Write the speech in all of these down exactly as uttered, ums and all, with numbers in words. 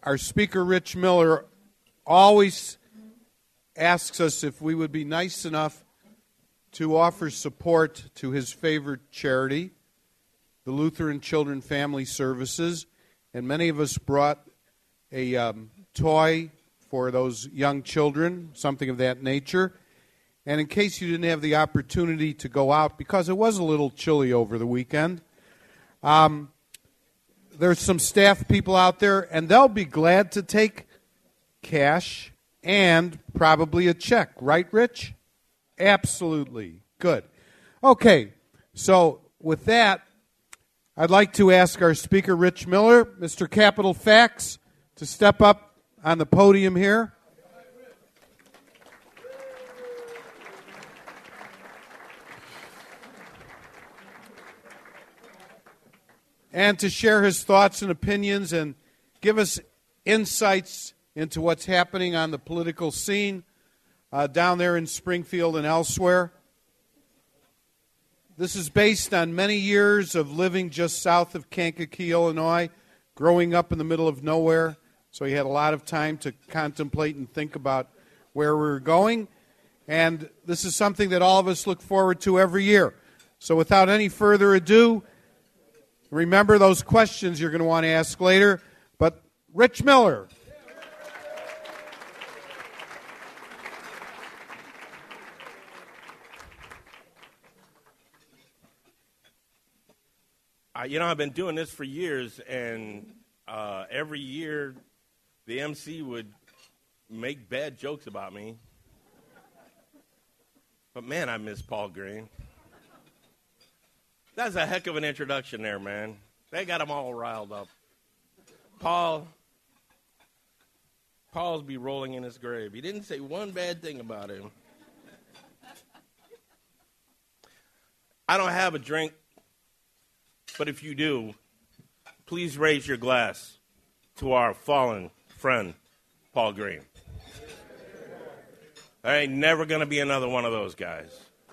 our Speaker, Rich Miller, always asks us if we would be nice enough to offer support to his favorite charity, the Lutheran Children Family Services. And many of us brought a um, toy for those young children, something of that nature. And in case you didn't have the opportunity to go out, because it was a little chilly over the weekend, um, there's some staff people out there, and they'll be glad to take cash and probably a check. Right, Rich? Absolutely. Good. Okay, so with that, I'd like to ask our speaker, Rich Miller, Mister Capital Facts, to step up on the podium here. And to share his thoughts and opinions and give us insights into what's happening on the political scene uh, down there in Springfield and elsewhere. This is based on many years of living just south of Kankakee, Illinois, growing up in the middle of nowhere. So he had a lot of time to contemplate and think about where we were going. And this is something that all of us look forward to every year. So without any further ado, remember those questions you're going to want to ask later. But Rich Miller. Uh, you know, I've been doing this for years, and uh, every year the M C would make bad jokes about me. But, man, I miss Paul Green. That's a heck of an introduction there, man. They got them all riled up. Paul, Paul's be rolling in his grave. He didn't say one bad thing about him. I don't have a drink, but if you do, please raise your glass to our fallen friend, Paul Green. There ain't never going to be another one of those guys.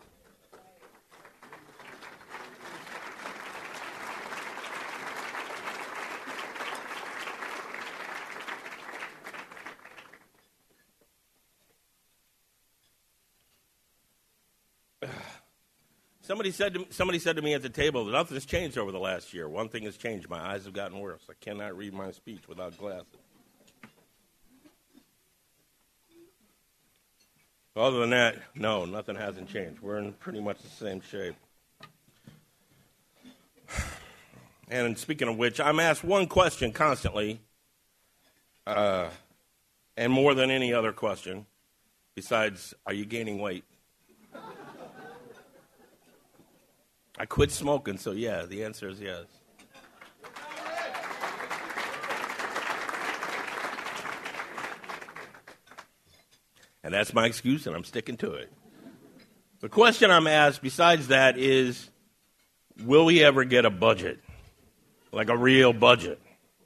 Somebody said to, somebody said to me at the table that nothing's changed over the last year. One thing has changed. My eyes have gotten worse. I cannot read my speech without glasses. Other than that, no, nothing hasn't changed. We're in pretty much the same shape. And speaking of which, I'm asked one question constantly, uh, and more than any other question, besides, are you gaining weight? I quit smoking, so yeah, the answer is yes. And that's my excuse, and I'm sticking to it. The question I'm asked besides that is, will we ever get a budget? Like a real budget?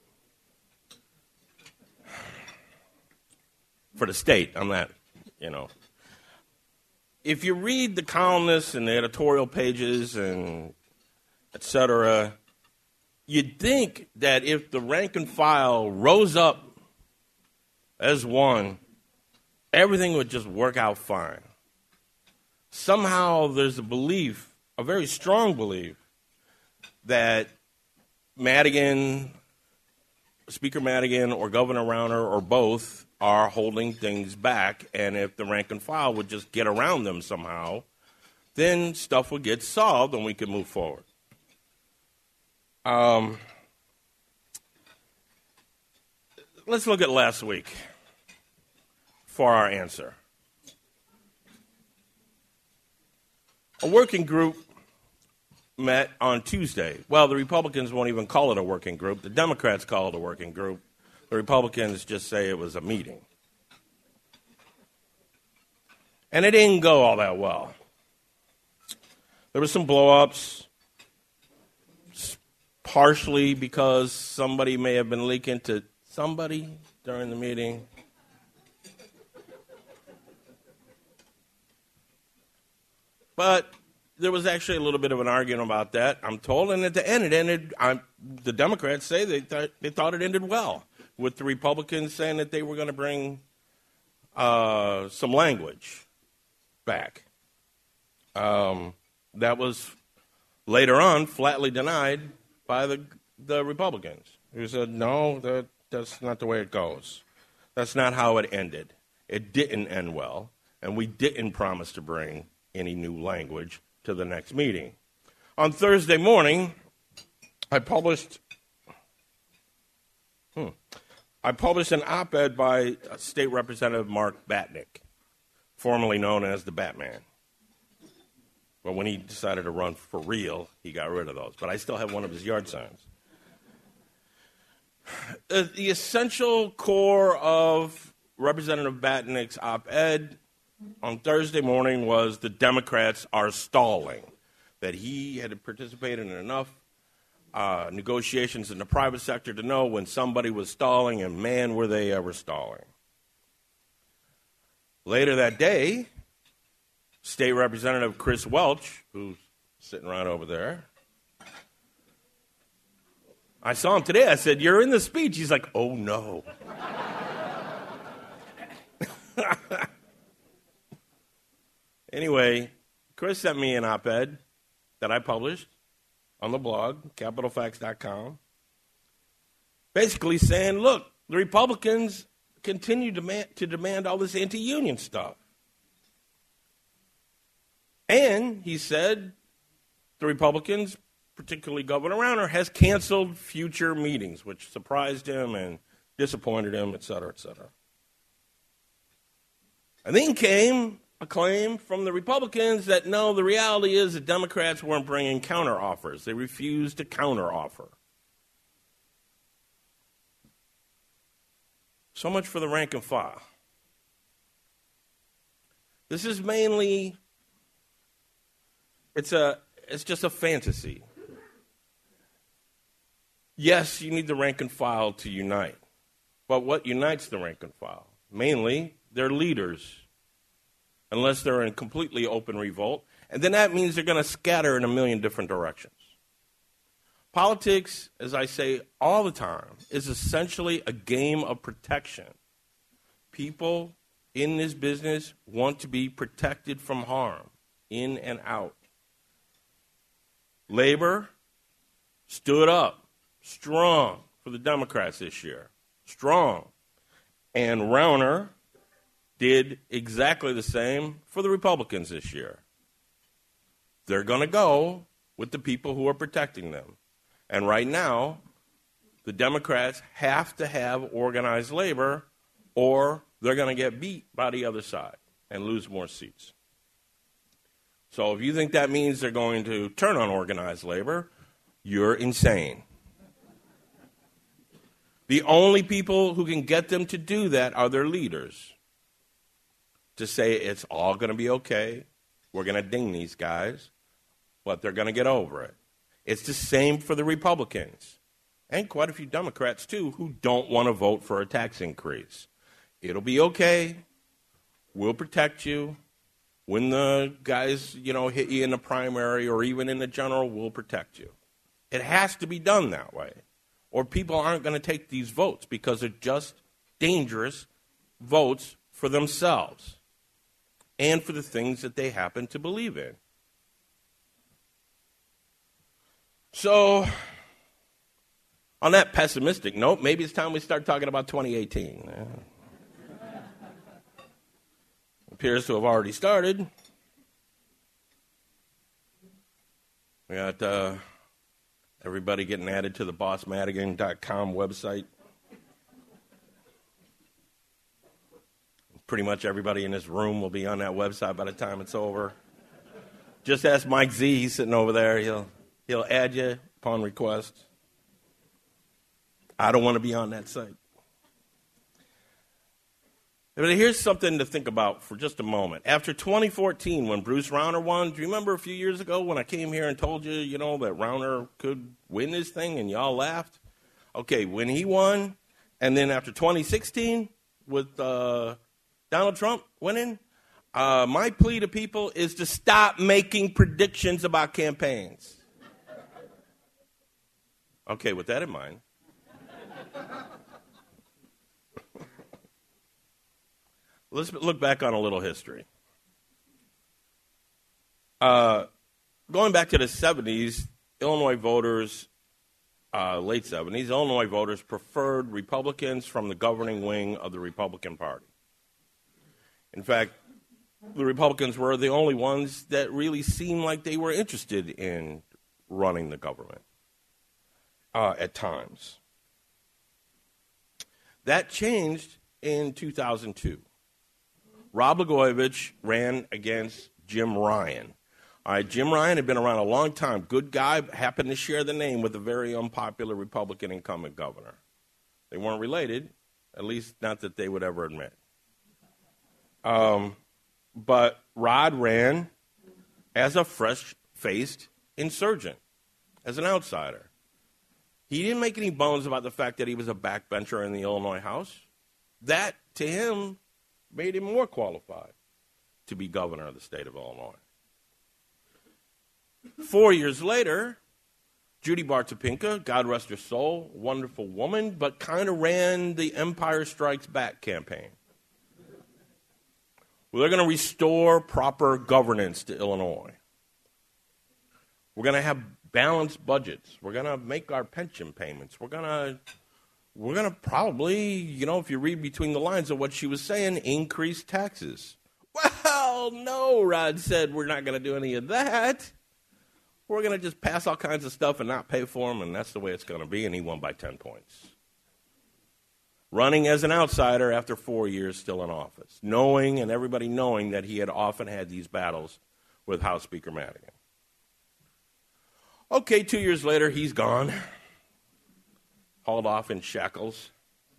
For the state, I'm not, you know. If you read the columnists and the editorial pages and et cetera, you'd think that if the rank and file rose up as one, everything would just work out fine. Somehow there's a belief, a very strong belief, that Madigan, Speaker Madigan or Governor Rauner or both are holding things back, and if the rank and file would just get around them somehow, then stuff would get solved and we could move forward. Um, let's look at last week for our answer. A working group met on Tuesday. Well, the Republicans won't even call it a working group. The Democrats call it a working group. The Republicans just say it was a meeting. And it didn't go all that well. There were some blow-ups, partially because somebody may have been leaking to somebody during the meeting. But there was actually a little bit of an argument about that, I'm told, and at the end it ended, I'm, the Democrats say they, th- they thought it ended well. with the Republicans saying that they were going to bring uh, some language back. Um, that was later on flatly denied by the the Republicans, who said, no, that, that's not the way it goes. That's not how it ended. It didn't end well, and we didn't promise to bring any new language to the next meeting. On Thursday morning, I published hmm, I published an op-ed by State Representative Mark Batnick, formerly known as the Batman. But when he decided to run for real, he got rid of those. But I still have one of his yard signs. Uh, the essential core of Representative Batnick's op-ed on Thursday morning was the Democrats are stalling, that he had participated in enough uh, negotiations in the private sector to know when somebody was stalling, and man, were they ever stalling. Later that day, State Representative Chris Welch, who's sitting right over there, I saw him today. I said, you're in the speech. He's like, oh, no. Anyway, Chris sent me an op-ed that I published on the blog, capital facts dot com, basically saying, look, the Republicans continue demand, to demand all this anti-union stuff. And he said the Republicans, particularly Governor Rauner, has canceled future meetings, which surprised him and disappointed him, et cetera, et cetera. And then came a claim from the Republicans that, no, the reality is the Democrats weren't bringing counteroffers. They refused to counteroffer. So much for the rank and file. This is mainly, it's a, it's just a fantasy. Yes, you need the rank and file to unite. But what unites the rank and file? Mainly, their leaders, unless they're in completely open revolt. And then that means they're going to scatter in a million different directions. Politics, as I say all the time, is essentially a game of protection. People in this business want to be protected from harm, in and out. Labor stood up strong for the Democrats this year. Strong. And Rauner did exactly the same for the Republicans this year. They're going to go with the people who are protecting them. And right now, the Democrats have to have organized labor, or they're going to get beat by the other side and lose more seats. So if you think that means they're going to turn on organized labor, you're insane. The only people who can get them to do that are their leaders. To say it's all going to be okay, we're going to ding these guys, but they're going to get over it. It's the same for the Republicans, and quite a few Democrats, too, who don't want to vote for a tax increase. It'll be okay. We'll protect you. When the guys, you know, hit you in the primary or even in the general, we'll protect you. It has to be done that way, or people aren't going to take these votes because they're just dangerous votes for themselves and for the things that they happen to believe in. So, on that pessimistic note, maybe it's time we start talking about twenty eighteen. Yeah. Appears to have already started. We got uh, everybody getting added to the boss madigan dot com website. Pretty much everybody in this room will be on that website by the time it's over. Just ask Mike Z. He's sitting over there. He'll he'll add you upon request. I don't want to be on that site. But here's something to think about for just a moment. After twenty fourteen, when Bruce Rauner won, do you remember a few years ago when I came here and told you, you know, that Rauner could win this thing and y'all laughed? Okay, when he won, and then after twenty sixteen with uh, Donald Trump winning, uh, my plea to people is to stop making predictions about campaigns. Okay, with that in mind, let's look back on a little history. Uh, going back to the seventies, Illinois voters, uh, late seventies, Illinois voters preferred Republicans from the governing wing of the Republican Party. In fact, the Republicans were the only ones that really seemed like they were interested in running the government uh, at times. That changed in two thousand two. Rod Blagojevich ran against Jim Ryan. All right, Jim Ryan had been around a long time. Good guy, happened to share the name with a very unpopular Republican incumbent governor. They weren't related, at least not that they would ever admit. Um, but Rod ran as a fresh-faced insurgent, as an outsider. He didn't make any bones about the fact that he was a backbencher in the Illinois House. That, to him, made him more qualified to be governor of the state of Illinois. Four years later, Judy Bartopinka, God rest her soul, wonderful woman, but kind of ran the Empire Strikes Back campaign. Well, they're going to restore proper governance to Illinois. We're going to have balanced budgets. We're going to make our pension payments. We're going to, we're going to probably, you know, if you read between the lines of what she was saying, increase taxes. Well, no, Rod said, we're not going to do any of that. We're going to just pass all kinds of stuff and not pay for them, and that's the way it's going to be, and he won by ten points. Running as an outsider after four years still in office, knowing and everybody knowing that he had often had these battles with House Speaker Madigan. Okay, two years later, he's gone, hauled off in shackles.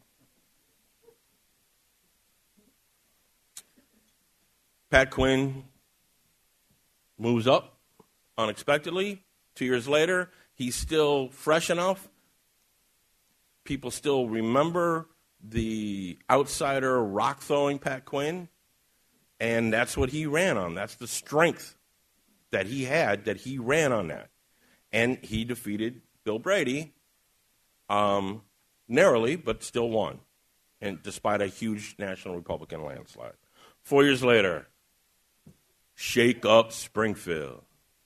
Pat Quinn moves up unexpectedly. Two years later, he's still fresh enough. People still remember the outsider rock-throwing Pat Quinn, and that's what he ran on. That's the strength that he had, that he ran on that. And he defeated Bill Brady um, narrowly, but still won, and despite a huge National Republican landslide. Four years later, shake up Springfield.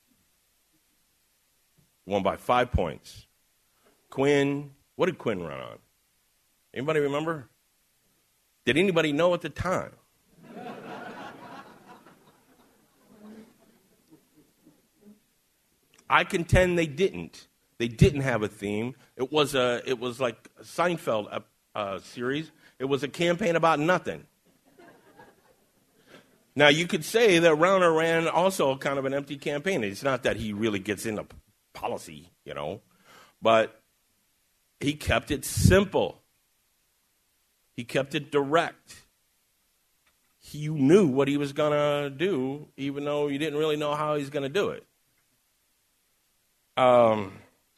Won by five points. Quinn, what did Quinn run on? Anybody remember? Did anybody know at the time? I contend they didn't. They didn't have a theme. It was a. It was like a Seinfeld uh, series. It was a campaign about nothing. Now you could say that Rauner ran also kind of an empty campaign. It's not that he really gets into policy, you know, but he kept it simple. He kept it direct. He knew what he was going to do, even though you didn't really know how he's going to do it. Um,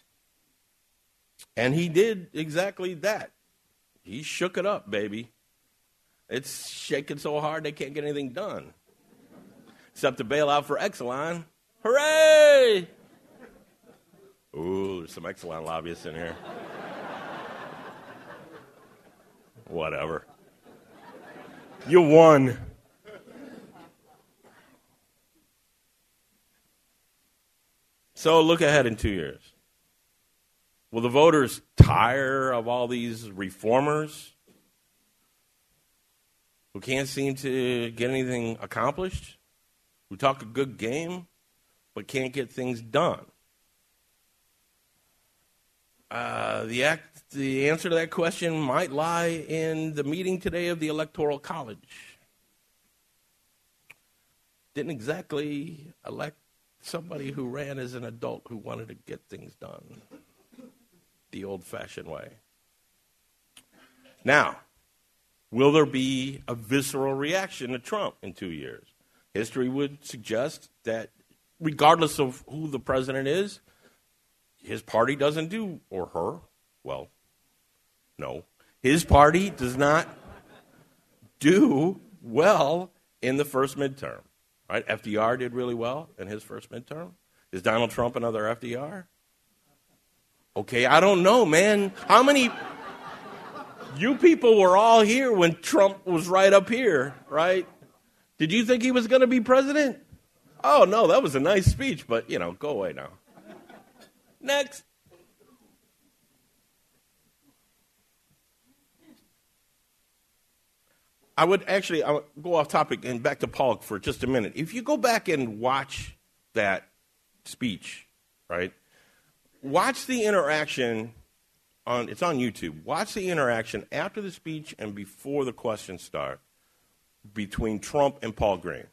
and he did exactly that. He shook it up, baby. It's shaking so hard they can't get anything done. Except to bail out for Exelon. Hooray! Ooh, there's some Exelon lobbyists in here. Whatever. You won. So look ahead in two years. Will the voters tire of all these reformers who can't seem to get anything accomplished, who talk a good game but can't get things done? Uh, the, act, the answer to that question might lie in the meeting today of the Electoral College. Didn't exactly elect somebody who ran as an adult who wanted to get things done the old-fashioned way. Now, will there be a visceral reaction to Trump in two years? History would suggest that regardless of who the president is, his party doesn't do, or her, well, no. His party does not do well in the first midterm. Right? F D R did really well in his first midterm. Is Donald Trump another F D R? Okay, I don't know, man. How many... You people were all here when Trump was right up here, right? Did you think he was going to be president? Oh, no, that was a nice speech, but, you know, go away now. Next. I would actually I would go off topic and back to Polk for just a minute. If you go back and watch that speech, right, watch the interaction on, it's on YouTube. Watch the interaction after the speech and before the questions start between Trump and Paul Green.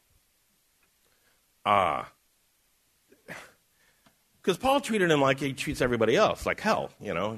Ah. Uh, because Paul treated him like he treats everybody else, like hell, you know.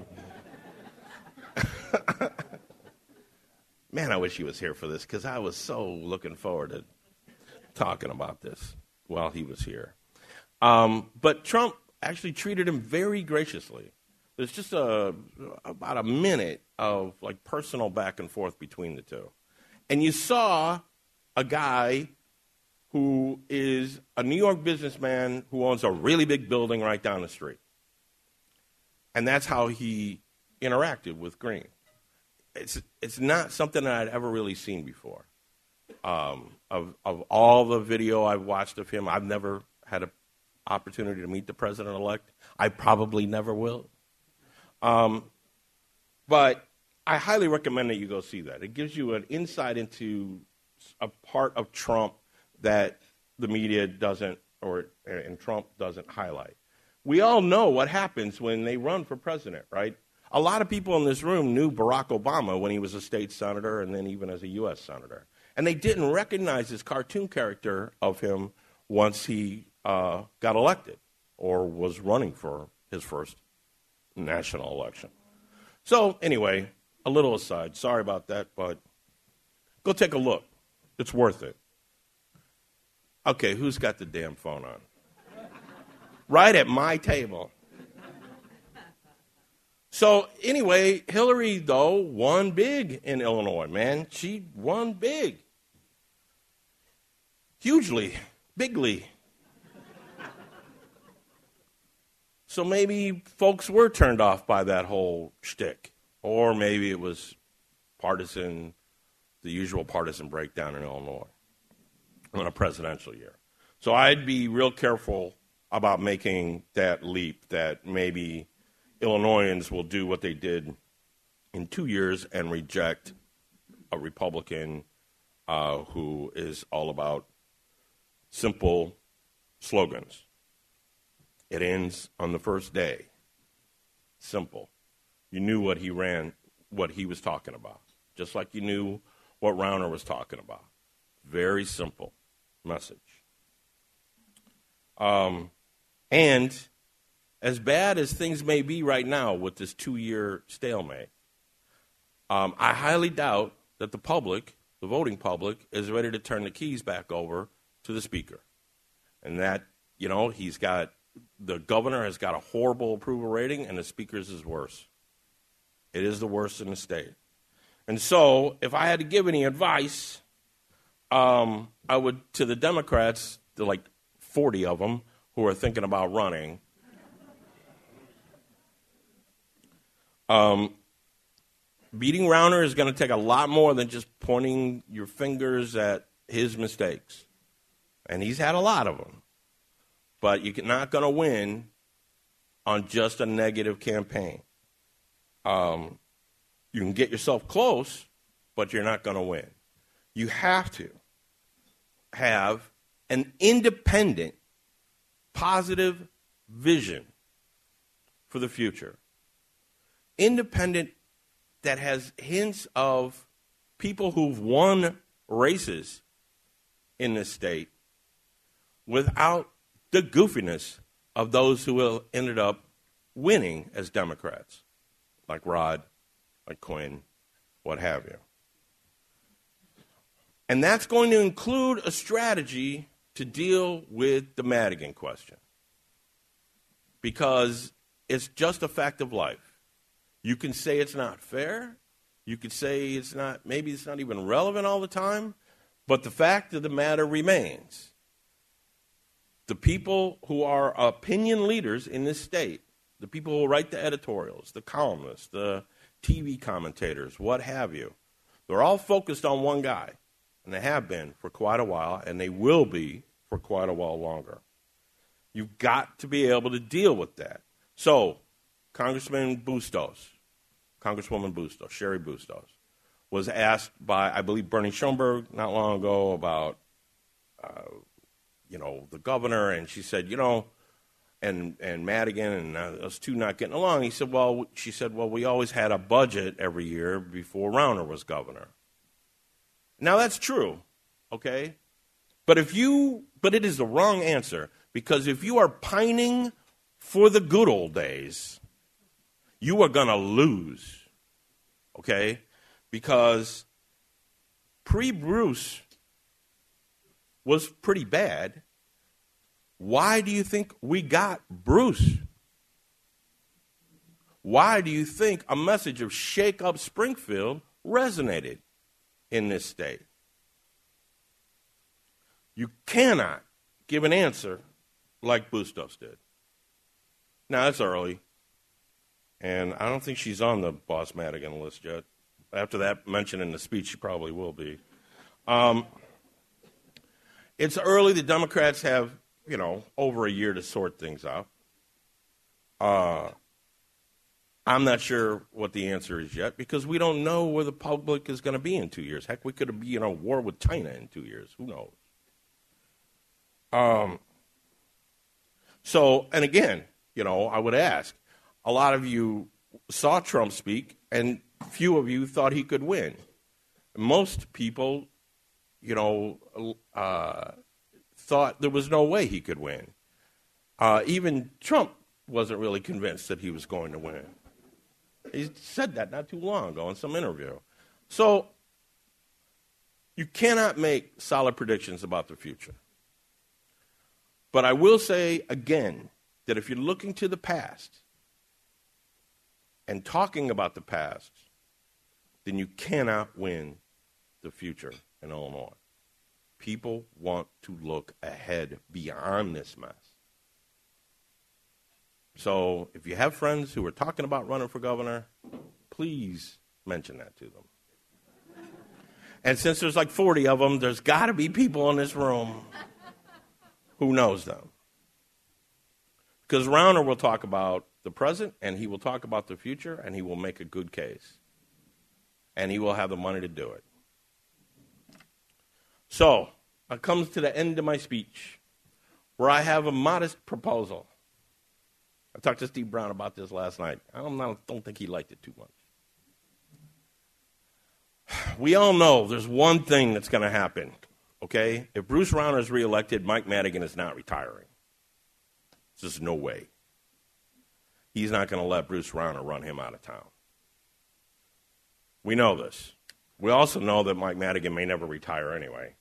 Man, I wish he was here for this because I was so looking forward to talking about this while he was here. Um, but Trump actually treated him very graciously. There's just a, about a minute of like personal back and forth between the two. And you saw a guy who is a New York businessman who owns a really big building right down the street. And that's how he interacted with Green. It's it's not something that I'd ever really seen before. Um, of of all the video I've watched of him, I've never had an opportunity to meet the president-elect. I probably never will. Um, but I highly recommend that you go see that. It gives you an insight into a part of Trump that the media doesn't, or and Trump doesn't highlight. We all know what happens when they run for president, right? A lot of people in this room knew Barack Obama when he was a state senator and then even as a U S senator. And they didn't recognize this cartoon character of him once he uh, got elected or was running for his first national election. So anyway, a little aside. Sorry about that, but go take a look. It's worth it. Okay, who's got the damn phone on? Right at my table. So anyway, Hillary, though, won big in Illinois, man. She won big. Hugely, bigly. So maybe folks were turned off by that whole shtick. Or maybe it was partisan, the usual partisan breakdown in Illinois in a presidential year. So I'd be real careful about making that leap that maybe Illinoisans will do what they did in two years and reject a Republican uh, who is all about simple slogans. It ends on the first day. Simple. You knew what he ran, what he was talking about, just like you knew what Rauner was talking about. Very simple message. Um, and as bad as things may be right now with this two-year stalemate, um, I highly doubt that the public, the voting public, is ready to turn the keys back over to the speaker. And that, you know, he's got, the governor has got a horrible approval rating, and the speaker's is worse. It is the worst in the state. And so, if I had to give any advice, um, I would, to the Democrats, the like forty of them who are thinking about running, Um, beating Rauner is going to take a lot more than just pointing your fingers at his mistakes. And he's had a lot of them. But you're not going to win on just a negative campaign. Um, you can get yourself close, but you're not going to win. You have to have an independent, positive vision for the future. Independent that has hints of people who've won races in this state without the goofiness of those who ended up winning as Democrats, like Rod, like Quinn, what have you. And that's going to include a strategy to deal with the Madigan question, because it's just a fact of life. You can say it's not fair. You could say it's not, maybe it's not even relevant all the time. But the fact of the matter remains. The people who are opinion leaders in this state, the people who write the editorials, the columnists, the T V commentators, what have you. They're all focused on one guy, and they have been for quite a while, and they will be for quite a while longer. You've got to be able to deal with that. So, Congressman Bustos, Congresswoman Bustos, Sherry Bustos, was asked by, I believe, Bernie Schoenberg not long ago about, uh, you know, the governor, and she said, you know, and and Madigan and uh, those two not getting along. He said, well, she said, well, we always had a budget every year before Rauner was governor. Now, that's true, okay? But if you, but it is the wrong answer, because if you are pining for the good old days, you are going to lose, okay? Because pre-Bruce was pretty bad. Why do you think we got Bruce? Why do you think a message of shake up Springfield resonated in this state? You cannot give an answer like Bustos did. Now, it's early, and I don't think she's on the Boss Madigan list yet. After that mention in the speech, she probably will be. Um, it's early. The Democrats have, you know, over a year to sort things out. Uh, I'm not sure what the answer is yet, because we don't know where the public is going to be in two years. Heck, we could be in a war with China in two years. Who knows? Um. So, and again, you know, I would ask, a lot of you saw Trump speak, and few of you thought he could win. Most people, you know, uh, thought there was no way he could win. Uh, even Trump wasn't really convinced that he was going to win. He said that not too long ago in some interview. So you cannot make solid predictions about the future. But I will say again that if you're looking to the past and talking about the past, then you cannot win the future in Illinois. People want to look ahead beyond this mess. So if you have friends who are talking about running for governor, please mention that to them. And since there's like forty of them, there's got to be people in this room who knows them. Because Rauner will talk about the present, and he will talk about the future, and he will make a good case. And he will have the money to do it. So, it comes to the end of my speech, where I have a modest proposal. I talked to Steve Brown about this last night. I don't, I don't think he liked it too much. We all know there's one thing that's going to happen, okay? If Bruce Rauner is reelected, Mike Madigan is not retiring. There's just no way. He's not going to let Bruce Rauner run him out of town. We know this. We also know that Mike Madigan may never retire anyway.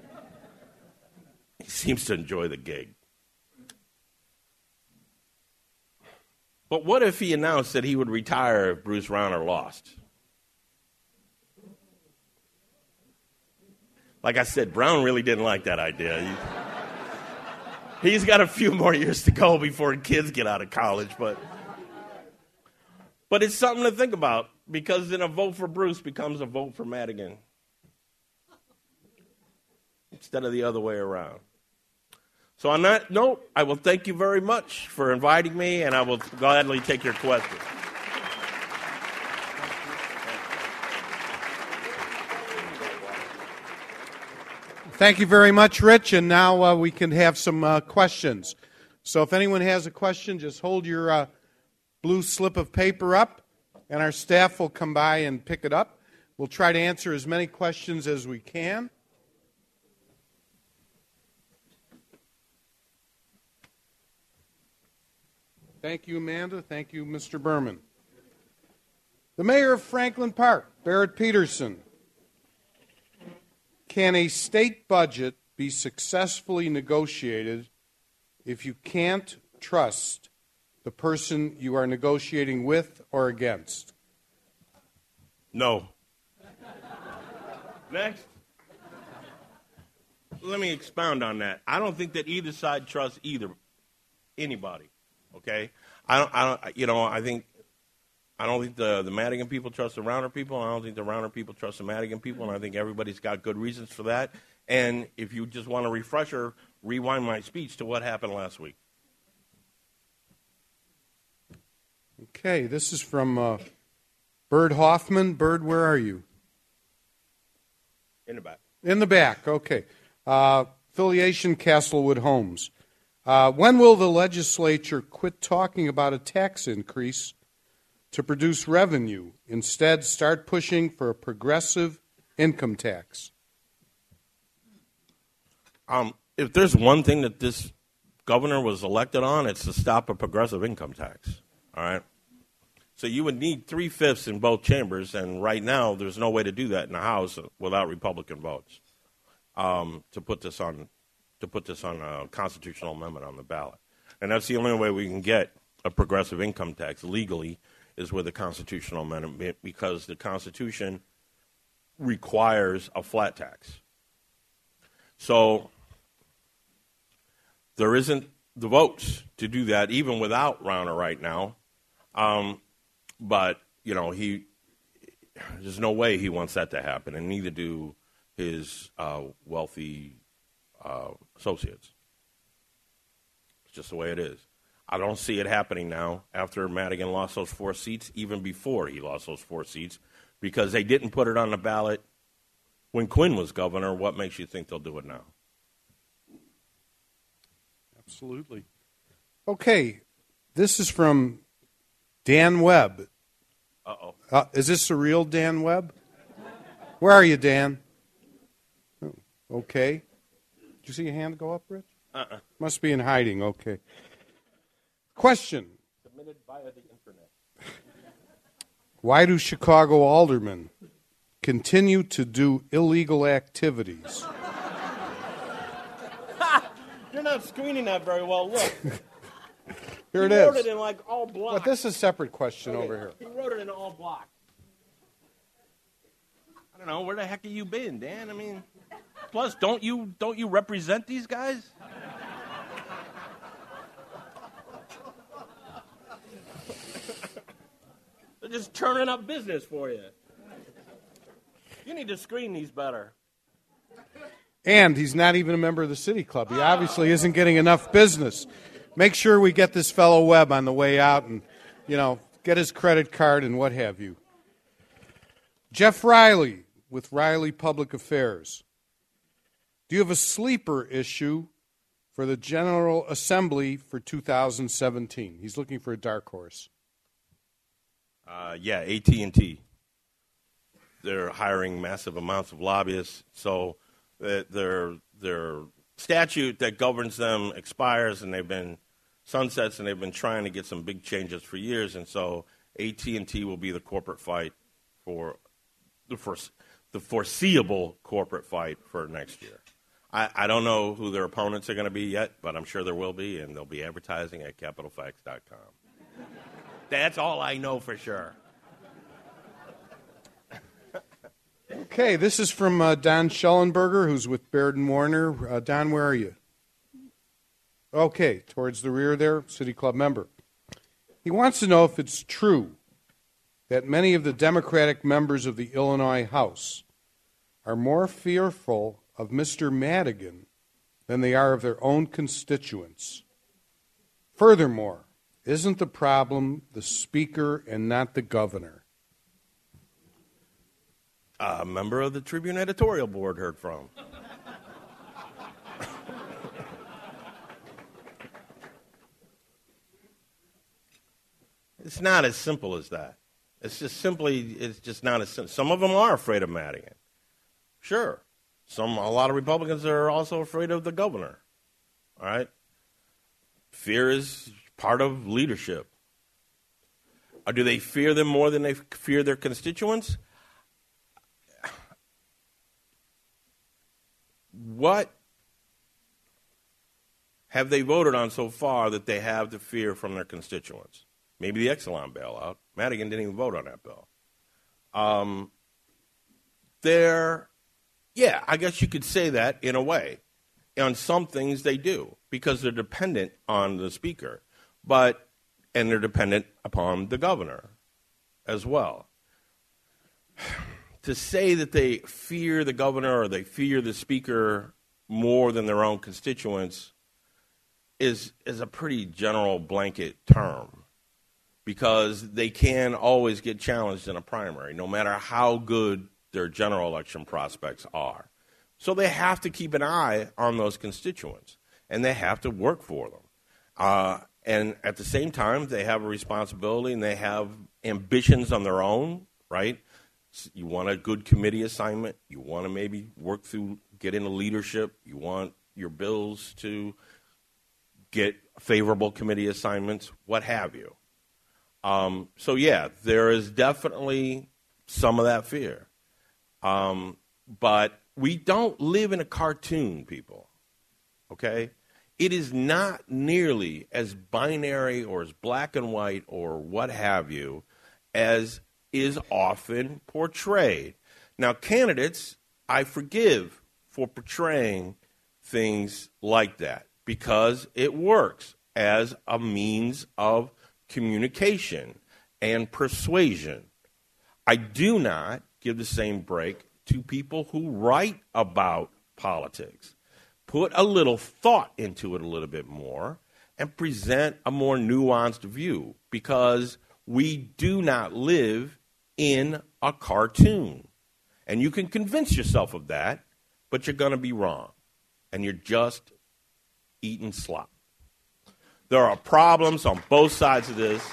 He seems to enjoy the gig. But what if he announced that he would retire if Bruce Rauner lost? Like I said, Brown really didn't like that idea. He, he's got a few more years to go before kids get out of college, but but it's something to think about, because then a vote for Bruce becomes a vote for Madigan instead of the other way around. So on that note, I will thank you very much for inviting me, and I will gladly take your questions. Thank you very much, Rich, and now uh, we can have some uh, questions. So if anyone has a question, just hold your uh, blue slip of paper up, and our staff will come by and pick it up. We'll try to answer as many questions as we can. Thank you, Amanda. Thank you, Mister Berman. The mayor of Franklin Park, Barrett Peterson. Can a state budget be successfully negotiated if you can't trust the person you are negotiating with or against? No. Next. Let me expound on that. I don't think that either side trusts either anybody. Okay? I don't I don't you know, I think I don't think the, the Madigan people trust the Rounder people. I don't think the Rounder people trust the Madigan people, and I think everybody's got good reasons for that. And if you just want a refresher, rewind my speech to what happened last week. Okay, this is from uh, Bird Hoffman. Bird, where are you? In the back. In the back, okay. Uh, affiliation, Castlewood Homes. Uh, when will the legislature quit talking about a tax increase to produce revenue, instead start pushing for a progressive income tax? Um, if there's one thing that this governor was elected on, it's to stop a progressive income tax. All right? So you would need three-fifths in both chambers, and right now there's no way to do that in the House without Republican votes um, to put this on to put this on a constitutional amendment on the ballot. And that's the only way we can get a progressive income tax legally is with a constitutional amendment, because the Constitution requires a flat tax. So there isn't the votes to do that, even without Rauner right now. Um, but, you know, he there's no way he wants that to happen, and neither do his uh, wealthy uh, associates. It's just the way it is. I don't see it happening now after Madigan lost those four seats, even before he lost those four seats, because they didn't put it on the ballot when Quinn was governor. What makes you think they'll do it now? Absolutely. Okay, this is from Dan Webb. Uh-oh. Uh, is this the real Dan Webb? Where are you, Dan? Oh, okay. Did you see your hand go up, Rich? Uh-uh. Must be in hiding, okay. Question. Submitted via the internet. Why do Chicago aldermen continue to do illegal activities? You're not screening that very well. Look. Here it he is. wrote it in like all block. But this is a separate question Okay, over here. He wrote it in all block. I don't know, where the heck have you been, Dan? I mean, plus, don't you don't you represent these guys? They're just turning up business for you. You need to screen these better. And he's not even a member of the City Club. He obviously isn't getting enough business. Make sure we get this fellow Webb on the way out and, you know, get his credit card and what have you. Jeff Riley with Riley Public Affairs. Do you have a sleeper issue for the General Assembly for two thousand seventeen? He's looking for a dark horse. Uh, yeah, A T and T. They're hiring massive amounts of lobbyists, so their their statute that governs them expires, and they've been sunsets, and they've been trying to get some big changes for years, and so A T and T will be the corporate fight for the first, the foreseeable corporate fight for next year. I, I don't know who their opponents are going to be yet, but I'm sure there will be, and they'll be advertising at capital facts dot com. That's all I know for sure. Okay, this is from uh, Don Schellenberger, who's with Baird and Warner. Uh, Don, where are you? Okay, towards the rear there, City Club member. He wants to know if it's true that many of the Democratic members of the Illinois House are more fearful of Mister Madigan than they are of their own constituents. Furthermore, isn't the problem the Speaker and not the Governor? A member of the Tribune editorial board heard from. It's not as simple as that. It's just simply, it's just not as simple. Some of them are afraid of Madigan. Sure. Some, a lot of Republicans are also afraid of the governor. All right? Fear is part of leadership. Or do they fear them more than they fear their constituents? What have they voted on so far that they have the fear from their constituents? Maybe the Exelon bailout. Madigan didn't even vote on that bill. Um, they're, yeah, I guess you could say that in a way. On some things they do because they're dependent on the Speaker, but and they're dependent upon the governor. as well. To say that they fear the governor or they fear the speaker more than their own constituents is is a pretty general blanket term, because they can always get challenged in a primary, no matter how good their general election prospects are. So they have to keep an eye on those constituents, and they have to work for them. Uh, and at the same time, they have a responsibility, and they have ambitions on their own, right? You want a good committee assignment. You want to maybe work through, get into leadership. You want your bills to get favorable committee assignments, what have you. Um, so, yeah, there is definitely some of that fear. Um, but we don't live in a cartoon, people, okay? It is not nearly as binary or as black and white or what have you as is often portrayed. Now, candidates, I forgive for portraying things like that because it works as a means of communication and persuasion. I do not give the same break to people who write about politics. Put a little thought into it a little bit more and present a more nuanced view, because we do not live in a cartoon. And you can convince yourself of that, but you're going to be wrong. And you're just eating slop. There are problems on both sides of this.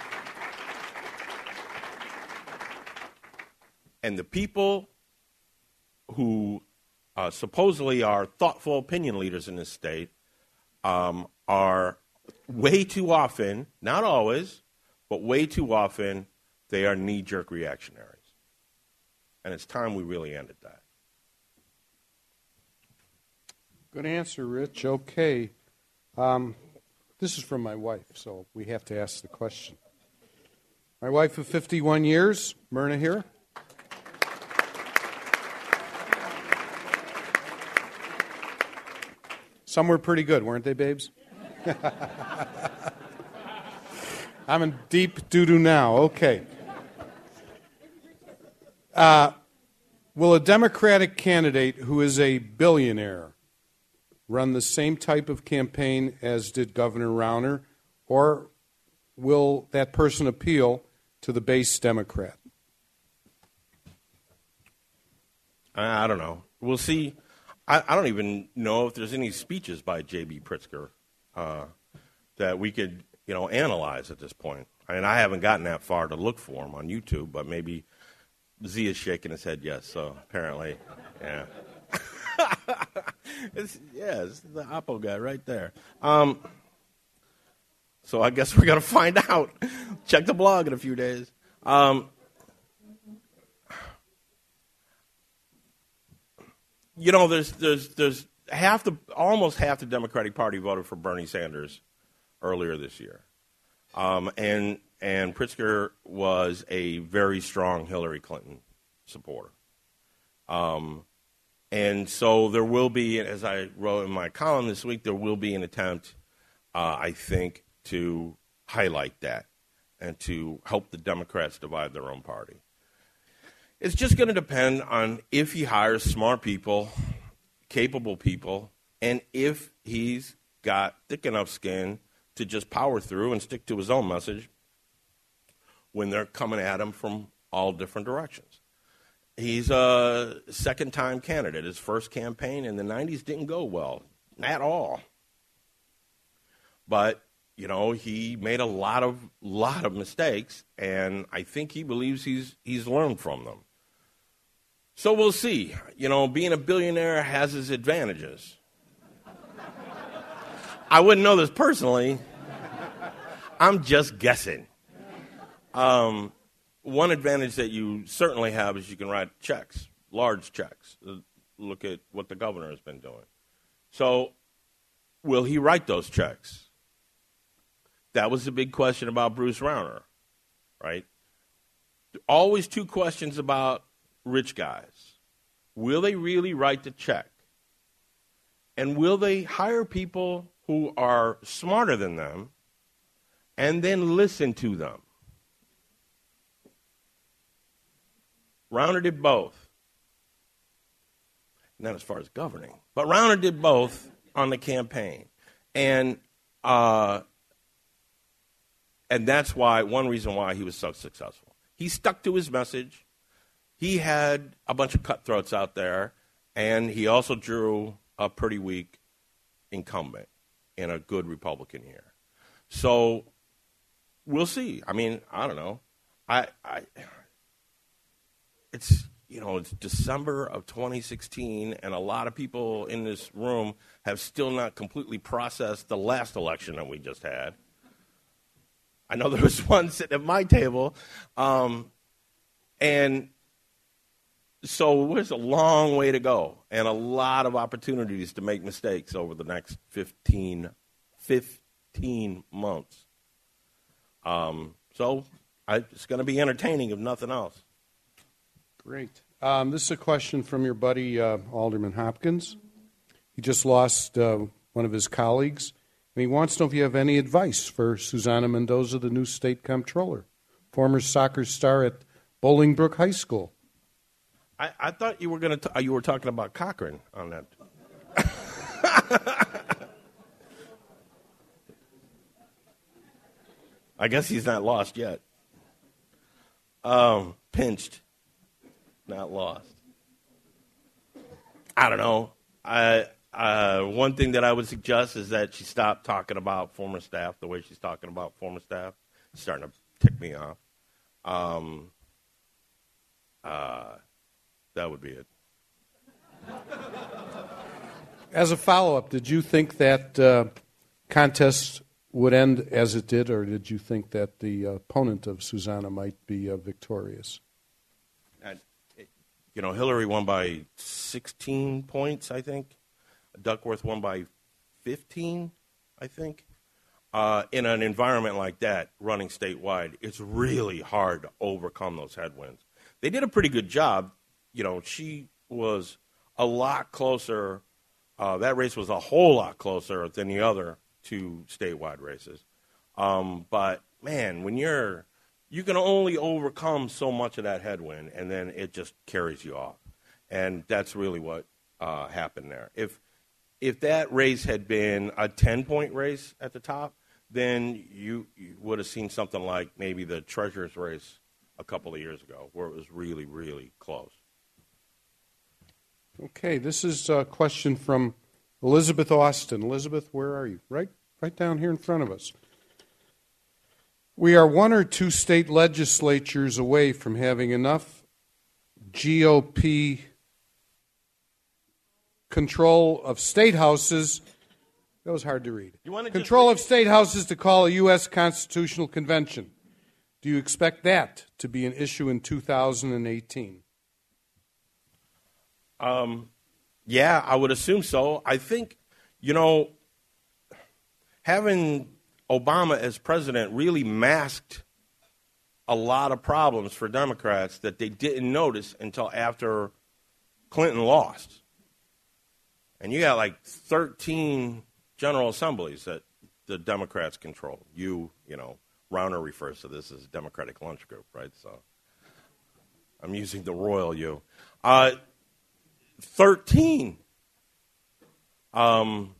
And the people who uh, supposedly are thoughtful opinion leaders in this state um, are way too often, not always, but way too often, they are knee-jerk reactionaries. And it's time we really ended that. Good answer, Rich. Okay. Um, this is from my wife, so we have to ask the question. My wife of fifty-one years, Myrna here. Some were pretty good, weren't they, babes? I'm in deep doo-doo now. Okay. Uh, will a Democratic candidate who is a billionaire run the same type of campaign as did Governor Rauner, or will that person appeal to the base Democrat? I don't know. We'll see. I, I don't even know if there's any speeches by J B. Pritzker uh, that we could, you know, analyze at this point. I mean, I haven't gotten that far to look for them on YouTube, but maybe Z is shaking his head yes, so apparently, yeah. it's, yeah, it's the Oppo guy right there. Um, so I guess we're going to find out. Check the blog in a few days. Um, you know, there's there's there's half the almost half the Democratic Party voted for Bernie Sanders earlier this year, um, and and Pritzker was a very strong Hillary Clinton supporter, um, and so there will be, as I wrote in my column this week, there will be an attempt, uh, I think, to highlight that and to help the Democrats divide their own party. It's just going to depend on if he hires smart people, capable people, and if he's got thick enough skin to just power through and stick to his own message when they're coming at him from all different directions. He's a second-time candidate. His first campaign in the nineties didn't go well at all. But, you know, he made a lot of lot of mistakes, and I think he believes he's he's learned from them. So we'll see. You know, being a billionaire has its advantages. I wouldn't know this personally. I'm just guessing. Um, one advantage that you certainly have is you can write checks, large checks. Look at what the governor has been doing. So will he write those checks? That was the big question about Bruce Rauner, right? Always two questions about rich guys. Will they really write the check? And will they hire people who are smarter than them and then listen to them? Rauner did both. Not as far as governing, but Rauner did both on the campaign. And uh, and that's why, one reason why he was so successful. He stuck to his message. He had a bunch of cutthroats out there, and he also drew a pretty weak incumbent in a good Republican year. So we'll see. I mean, I don't know. I, I it's you know it's December of twenty sixteen, and a lot of people in this room have still not completely processed the last election that we just had. I know there was one sitting at my table, um, and so there's a long way to go and a lot of opportunities to make mistakes over the next fifteen, fifteen months. Um, so I, it's going to be entertaining, if nothing else. Great. Um, this is a question from your buddy, uh, Alderman Hopkins. He just lost uh, one of his colleagues, and he wants to know if you have any advice for Susana Mendoza, the new state comptroller, former soccer star at Bolingbrook High School. I, I thought you were going to you were talking about Cochran on that. I guess he's not lost yet. Um, pinched, not lost. I don't know. I uh, one thing that I would suggest is that she stop talking about former staff the way she's talking about former staff. It's starting to tick me off. Um, uh, that would be it. As a follow-up, did you think that uh, contest would end as it did, or did you think that the opponent of Susana might be uh, victorious? I, it, you know, Hillary won by sixteen points, I think. Duckworth won by fifteen, I think. Uh, in an environment like that, running statewide, it's really hard to overcome those headwinds. They did a pretty good job. You know, she was a lot closer. Uh, that race was a whole lot closer than the other two statewide races. Um, but, man, when you're – you can only overcome so much of that headwind, and then it just carries you off. And that's really what uh, happened there. If if that race had been a ten-point race at the top, then you, you would have seen something like maybe the Treasurer's race a couple of years ago, where it was really, really close. Okay, this is a question from Elizabeth Austin. Elizabeth, where are you? Right, right down here in front of us. We are one or two state legislatures away from having enough G O P control of state houses. That was hard to read. You want to control just... of state houses to call a U S constitutional convention. Do you expect that to be an issue in two thousand eighteen? Um, yeah, I would assume so. I think, you know, having Obama as president really masked a lot of problems for Democrats that they didn't notice until after Clinton lost. And you got like thirteen General Assemblies that the Democrats control. You, you know, Rauner refers to this as Democratic Lunch Group, right? So I'm using the royal you. Uh, thirteen. Um,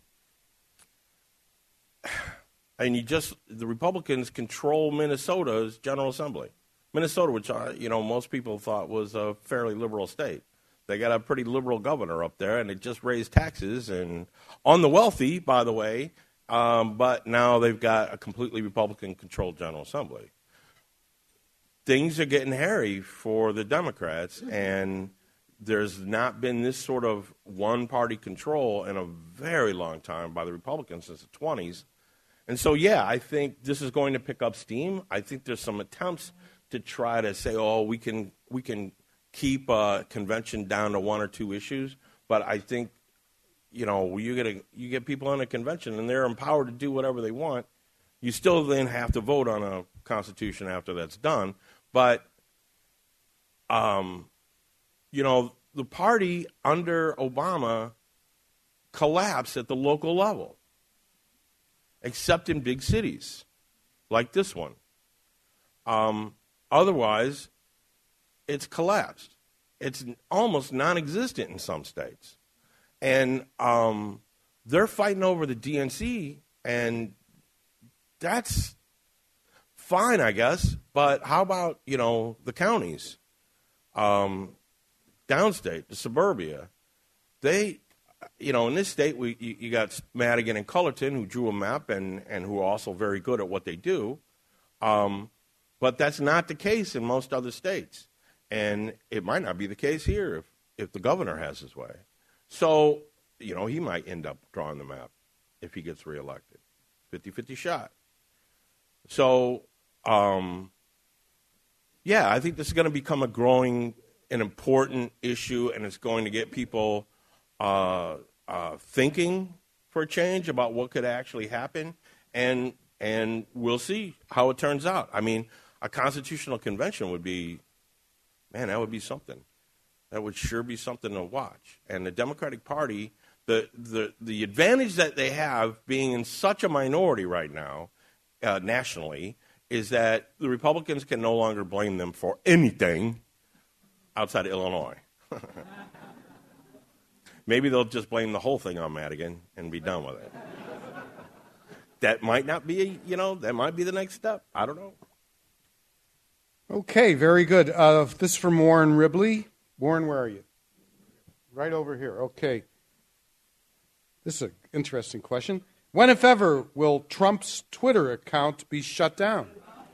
and you just, the Republicans control Minnesota's General Assembly. Minnesota, which, uh, you know, most people thought was a fairly liberal state. They got a pretty liberal governor up there, and it just raised taxes and on the wealthy, by the way. Um, but now they've got a completely Republican-controlled General Assembly. Things are getting hairy for the Democrats, and there's not been this sort of one-party control in a very long time by the Republicans since the twenties. And so, yeah, I think this is going to pick up steam. I think there's some attempts to try to say, oh, we can we can keep a convention down to one or two issues. But I think, you know, you get a, you get people on a convention and they're empowered to do whatever they want. You still then have to vote on a constitution after that's done. But, um, you know, the party under Obama collapsed at the local level, except in big cities like this one. Um, otherwise, it's collapsed. it's almost non-existent in some states. And um, they're fighting over the D N C, and that's fine, I guess. But how about, you know, the counties, um, downstate, the suburbia? They, you know, in this state, we you, you got Madigan and Cullerton, who drew a map and, and who are also very good at what they do. Um, but that's not the case in most other states. And it might not be the case here if, if the governor has his way. So, you know, he might end up drawing the map if he gets reelected. fifty-fifty shot. So, um, yeah, I think this is going to become a growing, an important issue, and it's going to get people uh, uh, thinking for a change about what could actually happen, and and we'll see how it turns out. I mean, a constitutional convention would be, man, that would be something. That would sure be something to watch. And the Democratic Party, the the, the advantage that they have being in such a minority right now, uh, nationally, is that the Republicans can no longer blame them for anything outside of Illinois. Maybe they'll just blame the whole thing on Madigan and be done with it. That might not be, you know, that might be the next step. I don't know. Okay, very good. Uh, this is from Warren Ribley. Warren, where are you? Right over here. Okay. This is an interesting question. When, if ever, will Trump's Twitter account be shut down?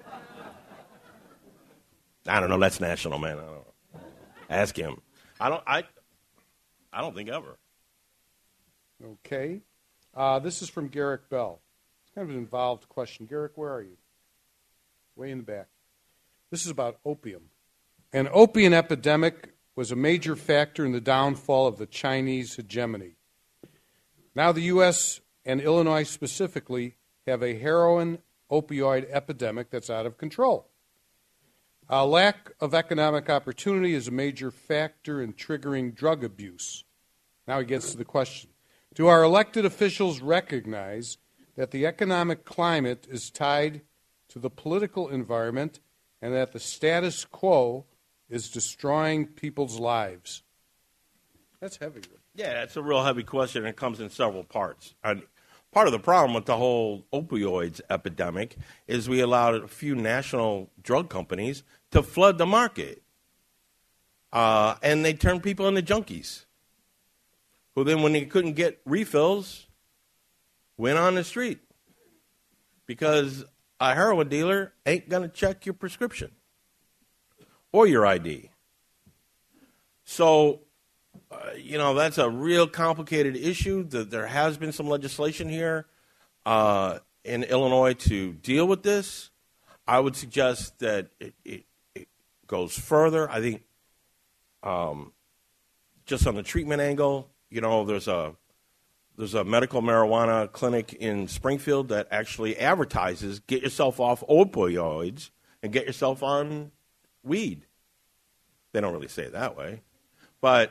I don't know. That's national, man. I don't know. Ask him. I don't. I. I don't think ever. Okay. Uh, this is from Garrick Bell. It's kind of an involved question. Garrick, where are you? Way in the back. This is about opium. An opium epidemic was a major factor in the downfall of the Chinese hegemony. Now the U S and Illinois specifically have a heroin opioid epidemic that's out of control. A lack of economic opportunity is a major factor in triggering drug abuse. Now he gets to the question. Do our elected officials recognize that the economic climate is tied to the political environment and that the status quo is destroying people's lives? That's heavy. Yeah, it's a real heavy question, and it comes in several parts. And part of the problem with the whole opioids epidemic is we allowed a few national drug companies to flood the market. Uh, and they turned people into junkies, who then, when they couldn't get refills, went on the street. Because a heroin dealer ain't going to check your prescription or your I D. So, uh, you know, that's a real complicated issue. That there has been some legislation here uh, in Illinois to deal with this. I would suggest that it, it, it goes further. I think um, just on the treatment angle, you know, there's a There's a medical marijuana clinic in Springfield that actually advertises, get yourself off opioids and get yourself on weed. They don't really say it that way. But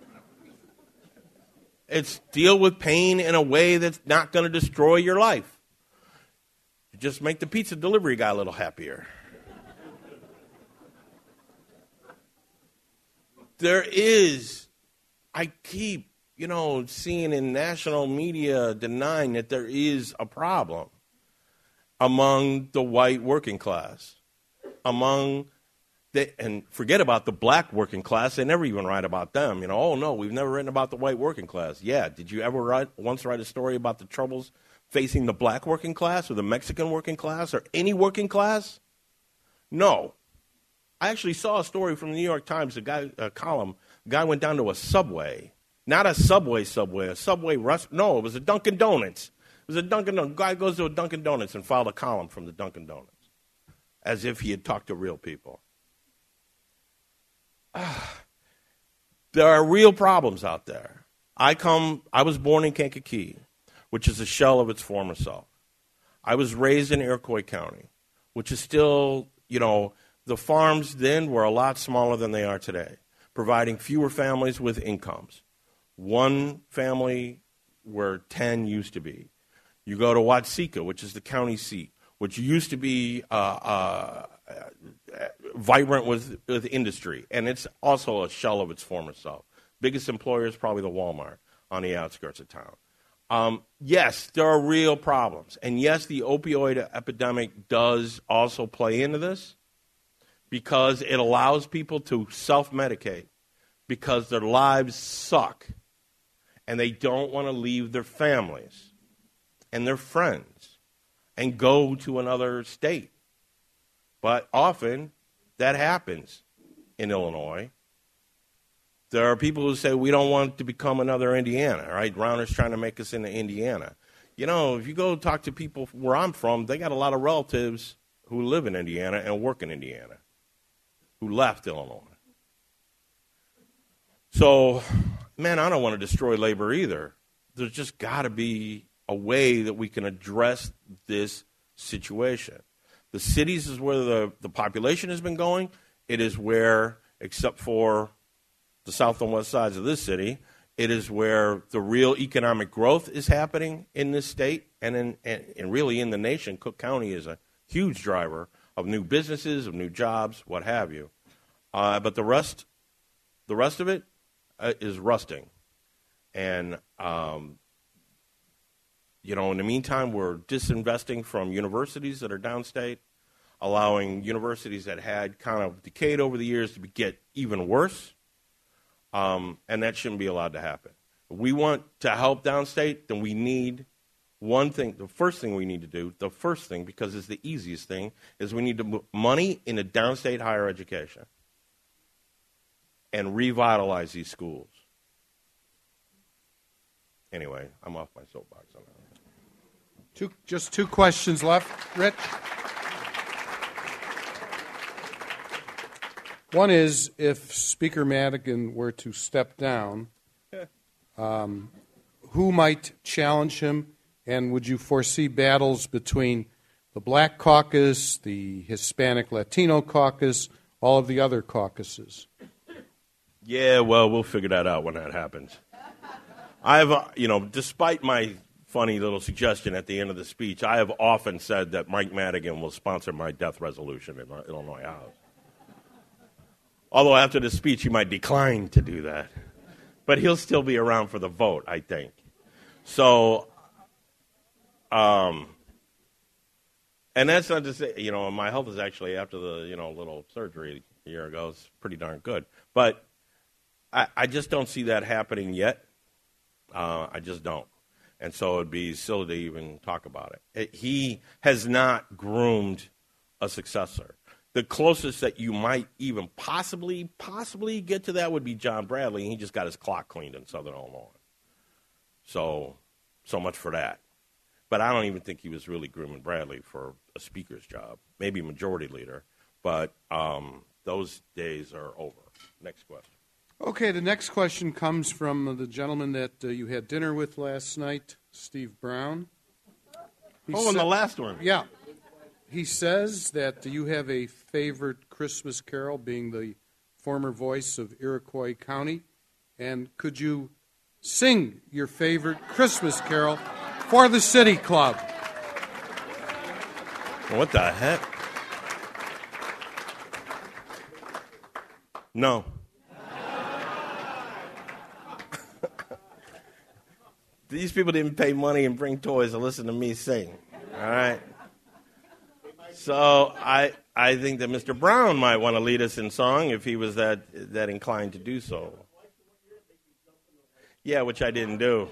it's deal with pain in a way that's not going to destroy your life. You just make the pizza delivery guy a little happier. There is, I keep, you know, seeing in national media denying that there is a problem among the white working class, among the, and forget about the black working class. They never even write about them. You know, oh no, we've never written about the white working class. Yeah, did you ever write once write a story about the troubles facing the black working class or the Mexican working class or any working class? No. I actually saw a story from the New York Times, a guy, a column. A guy went down to a Subway. Not a Subway Subway, a Subway restaurant. No, it was a Dunkin' Donuts. It was a Dunkin' Donuts. Guy goes to a Dunkin' Donuts and filed a column from the Dunkin' Donuts, as if he had talked to real people. Ah, there are real problems out there. I come. I was born in Kankakee, which is a shell of its former self. I was raised in Iroquois County, which is still, you know, the farms then were a lot smaller than they are today, providing fewer families with incomes. One family where ten used to be. You go to Watseka, which is the county seat, which used to be uh, uh, vibrant with, with industry, and it's also a shell of its former self. Biggest employer is probably the Walmart on the outskirts of town. Um, yes, there are real problems, and yes, the opioid epidemic does also play into this because it allows people to self-medicate because their lives suck, and they don't want to leave their families and their friends and go to another state. But often that happens in Illinois. There are people who say we don't want to become another Indiana, right? Rauner's trying to make us into Indiana. You know, if you go talk to people where I'm from, they got a lot of relatives who live in Indiana and work in Indiana, who left Illinois. So, man, I don't want to destroy labor either. There's just got to be a way that we can address this situation. The cities is where the, the population has been going. It is where, except for the south and west sides of this city, it is where the real economic growth is happening in this state and, in, and, and really in the nation. Cook County is a huge driver of new businesses, of new jobs, what have you. Uh, but the rest, the rest of it uh, is rusting. And, um, you know, in the meantime, we're disinvesting from universities that are downstate, allowing universities that had kind of decayed over the years to be, get even worse. Um, and that shouldn't be allowed to happen. If we want to help downstate, then we need one thing. The first thing we need to do, the first thing, because it's the easiest thing, is we need to put money into downstate higher education and revitalize these schools. Anyway, I'm off my soapbox on that. Two, just two questions left, Rich. One is, if Speaker Madigan were to step down, um, who might challenge him, and would you foresee battles between the Black Caucus, the Hispanic Latino Caucus, all of the other caucuses? Yeah, well, we'll figure that out when that happens. I have, uh, you know, despite my funny little suggestion at the end of the speech, I have often said that Mike Madigan will sponsor my death resolution in the Illinois House. Although after the speech, he might decline to do that. But he'll still be around for the vote, I think. So, um, and that's not to say, you know, my health is actually, after the, you know, little surgery a year ago, is pretty darn good. But I, I just don't see that happening yet. Uh, I just don't. And so it'd be silly to even talk about it. it. He has not groomed a successor. The closest that you might even possibly, possibly get to that would be John Bradley, and he just got his clock cleaned in Southern Illinois. So, so much for that. But I don't even think he was really grooming Bradley for a speaker's job, maybe majority leader. But um, those days are over. Next question. Okay, the next question comes from the gentleman that uh, you had dinner with last night, Steve Brown. He oh, and sa- the last one. Yeah. He says that you have a favorite Christmas carol, being the former voice of Iroquois County. And could you sing your favorite Christmas carol for the City Club? What the heck? No. These people didn't pay money and bring toys to listen to me sing. All right? So I I think that Mister Brown might want to lead us in song if he was that that inclined to do so. Yeah, which I didn't do.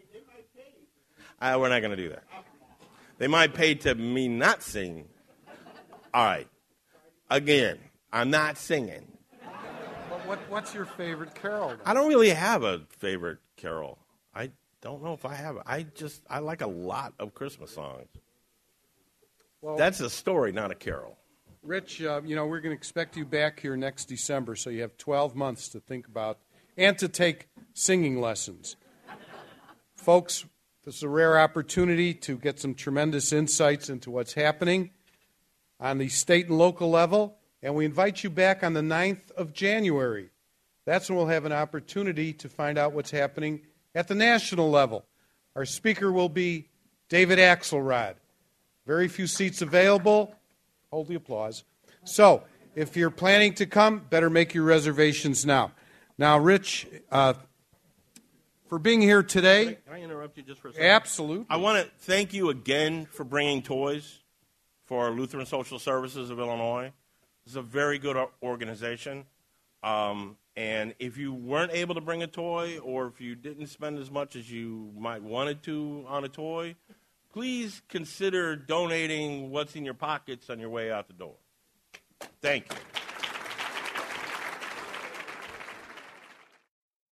I, we're not going to do that. They might pay to me not sing. All right. Again, I'm not singing. But what, what's your favorite carol, then? I don't really have a favorite carol. I don't know if I have. I just I like a lot of Christmas songs. Well, that's a story, not a carol. Rich, uh, you know, we're going to expect you back here next December, so you have twelve months to think about and to take singing lessons. Folks, this is a rare opportunity to get some tremendous insights into what's happening on the state and local level, and we invite you back on the ninth of January. That's when we'll have an opportunity to find out what's happening at the national level. Our speaker will be David Axelrod. Very few seats available. Hold the applause. So, if you're planning to come, better make your reservations now. Now, Rich, uh, for being here today. Can I interrupt you just for a second? Absolutely. I want to thank you again for bringing toys for Lutheran Social Services of Illinois. It's a very good organization. Um, and if you weren't able to bring a toy, or if you didn't spend as much as you might wanted to on a toy, please consider donating what's in your pockets on your way out the door. Thank you.